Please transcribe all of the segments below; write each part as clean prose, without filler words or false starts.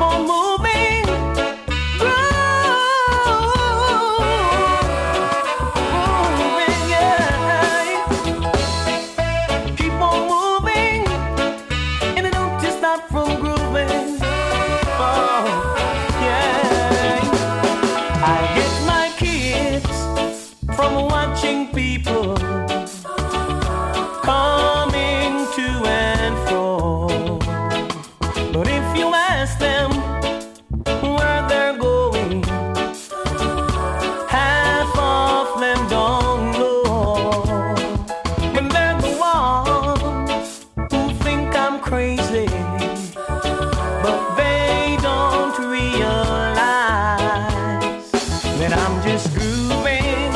on moving, grooving, yeah. Keep on moving, and don't just stop from grooving. Oh, yeah. I get my kids from watching people coming to and fro. But if you ask them where they're going, half of them don't know. And they're the ones who think I'm crazy, but they don't realize that I'm just grooving,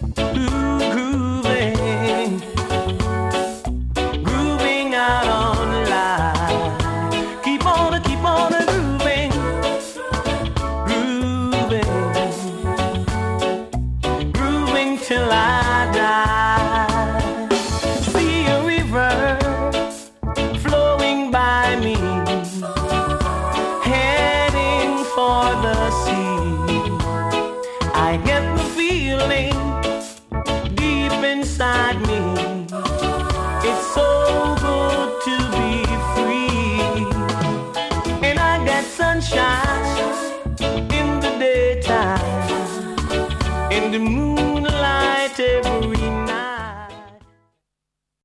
grooving out on life. Keep on grooving, grooving till I die. See a river flowing by me, heading for the sea. I get the feeling